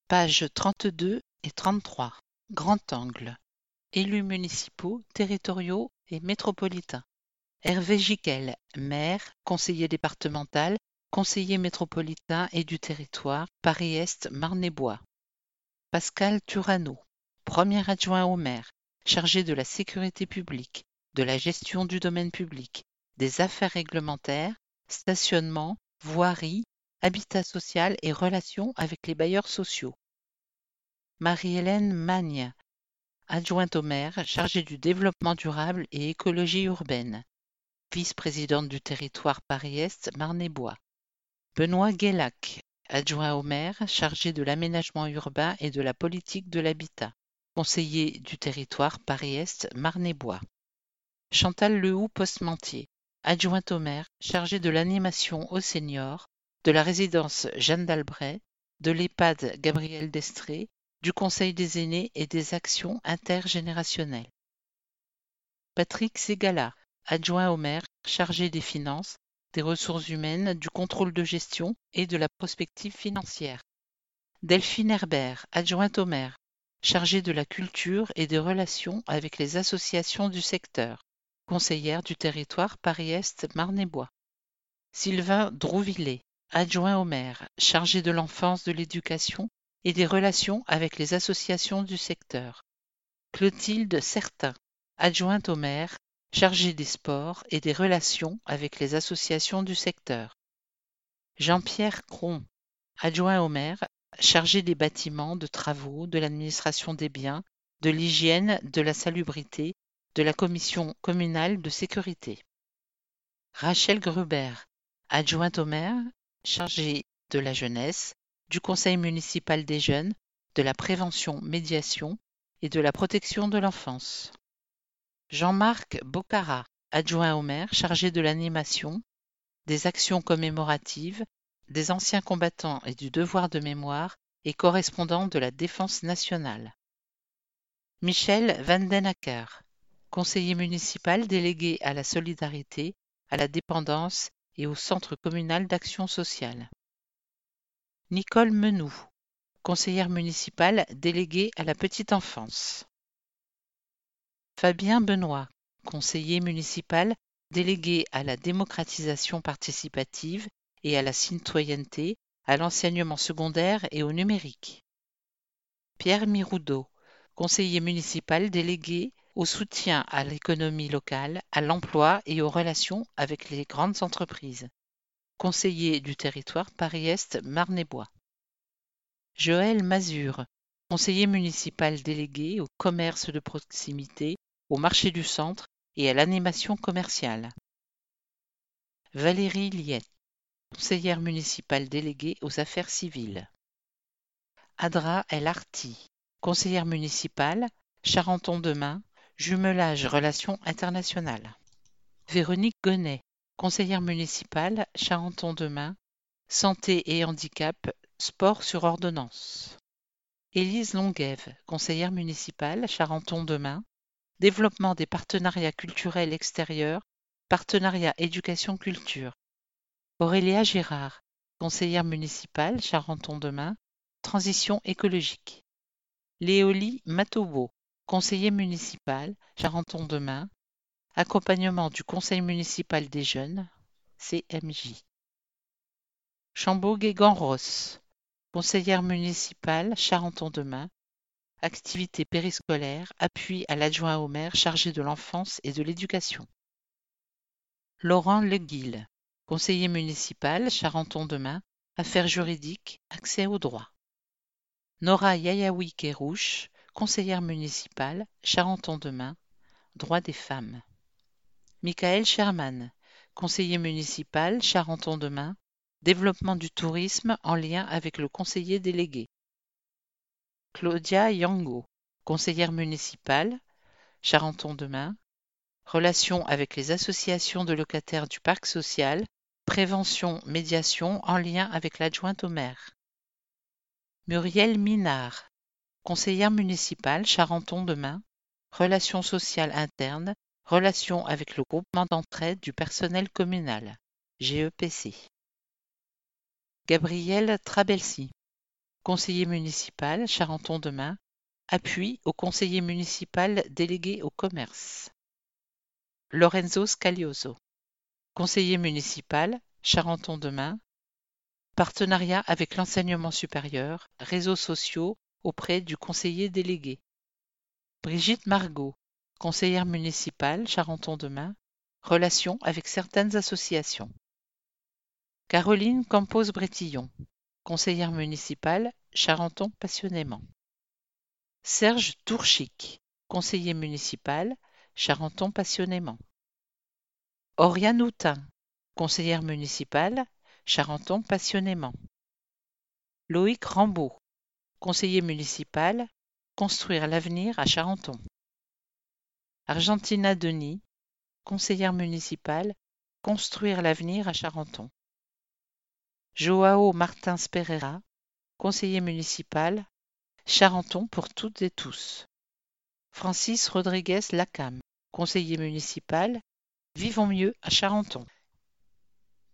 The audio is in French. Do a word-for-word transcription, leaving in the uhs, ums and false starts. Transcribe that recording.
Pages trente-deux et trente-trois. Grand angle. Élus municipaux, territoriaux et métropolitains. Hervé Giquel, maire, conseiller départemental, conseiller métropolitain et du territoire, Paris-Est, Marne-et-Bois. Pascal Turano, premier adjoint au maire, chargé de la sécurité publique, de la gestion du domaine public, des affaires réglementaires, stationnement, voirie, habitat social et relations avec les bailleurs sociaux. Marie-Hélène Magne, adjointe au maire, chargée du développement durable et écologie urbaine, vice-présidente du territoire Paris-Est, Marne-et-Bois. Benoît Guélac, adjoint au maire, chargé de l'aménagement urbain et de la politique de l'habitat, conseiller du territoire Paris-Est, Marne-et-Bois. Chantal Lehoux-Postmentier, adjointe au maire, chargée de l'animation aux seniors, de la résidence Jeanne d'Albret, de l'EHPAD Gabriel Destré, du Conseil des aînés et des actions intergénérationnelles. Patrick Ségala, adjoint au maire, chargé des finances, des ressources humaines, du contrôle de gestion et de la prospective financière. Delphine Herbert, adjointe au maire, chargée de la culture et des relations avec les associations du secteur, conseillère du territoire Paris-Est, Marne-et-Bois. Sylvain Drouvillet, adjoint au maire, chargé de l'enfance, de l'éducation et des relations avec les associations du secteur. Clotilde Certain, adjointe au maire, chargée des sports et des relations avec les associations du secteur. Jean-Pierre Cron, adjoint au maire, chargé des bâtiments, de travaux, de l'administration des biens, de l'hygiène, de la salubrité, de la commission communale de sécurité. Rachel Gruber, adjointe au maire, chargée de la jeunesse, du conseil municipal des jeunes, de la prévention-médiation et de la protection de l'enfance. Jean-Marc Bocara, adjoint au maire, chargé de l'animation, des actions commémoratives, des anciens combattants et du devoir de mémoire et correspondant de la Défense nationale. Michel Vandenacker, conseiller municipal délégué à la solidarité, à la dépendance et au Centre communal d'action sociale. Nicole Menou, conseillère municipale déléguée à la petite enfance. Fabien Benoît, conseiller municipal délégué à la démocratisation participative et à la citoyenneté, à l'enseignement secondaire et au numérique. Pierre Miroudot, conseiller municipal délégué au soutien à l'économie locale, à l'emploi et aux relations avec les grandes entreprises. Conseiller du territoire Paris-Est, Marne-et-Bois. Joël Mazure, conseiller municipal délégué au commerce de proximité, au marché du centre et à l'animation commerciale. Valérie Liette, conseillère municipale déléguée aux affaires civiles. Adra El Arti, conseillère municipale, Charenton-de-Main, jumelage relations internationales. Véronique Gonnet, conseillère municipale, Charenton-de-Main, santé et handicap, sport sur ordonnance. Élise Longuève, conseillère municipale, Charenton-de-Main, développement des partenariats culturels extérieurs, partenariat éducation-culture. Aurélia Girard, conseillère municipale, Charenton-de-Main, transition écologique. Léolie Matobo, conseiller municipal, Charenton-de-Main, accompagnement du conseil municipal des jeunes, C M J. Chambaud-Guégan-Ross, conseillère municipale, Charenton-de-Main, activité périscolaire, appui à l'adjoint au maire chargé de l'enfance et de l'éducation. Laurent Leguil, conseiller municipal, Charenton-de-Main, affaires juridiques, accès au droit. Nora Yayaoui Kérouche, conseillère municipale, Charenton-de-Main, droits des femmes. Michael Sherman, conseiller municipal, Charenton-de-Main, développement du tourisme en lien avec le conseiller délégué. Claudia Yango, conseillère municipale, Charenton-de-Main, relations avec les associations de locataires du parc social, prévention, médiation en lien avec l'adjointe au maire. Muriel Minard, conseillère municipale, Charenton-de-Main, relations sociales internes, relations avec le groupement d'entraide du personnel communal, G E P C. Gabrielle Trabelsi, conseiller municipal, Charenton-de-Main, appui au conseiller municipal délégué au commerce. Lorenzo Scaglioso, conseiller municipal, Charenton-de-Main, partenariat avec l'enseignement supérieur, réseaux sociaux auprès du conseiller délégué. Brigitte Margot, conseillère municipale, Charenton-de-Main, relations avec certaines associations. Caroline Campos-Brétillon, conseillère municipale, Charenton passionnément. Serge Tourchic, conseiller municipal, Charenton passionnément. Oriane Houtin, conseillère municipale, Charenton passionnément. Loïc Rambaud, conseiller municipal, construire l'avenir à Charenton. Argentina Denis, conseillère municipale, construire l'avenir à Charenton. Joao Martins Pereira, conseiller municipal, Charenton pour toutes et tous. Francis Rodriguez Lacam, conseiller municipal, vivons mieux à Charenton.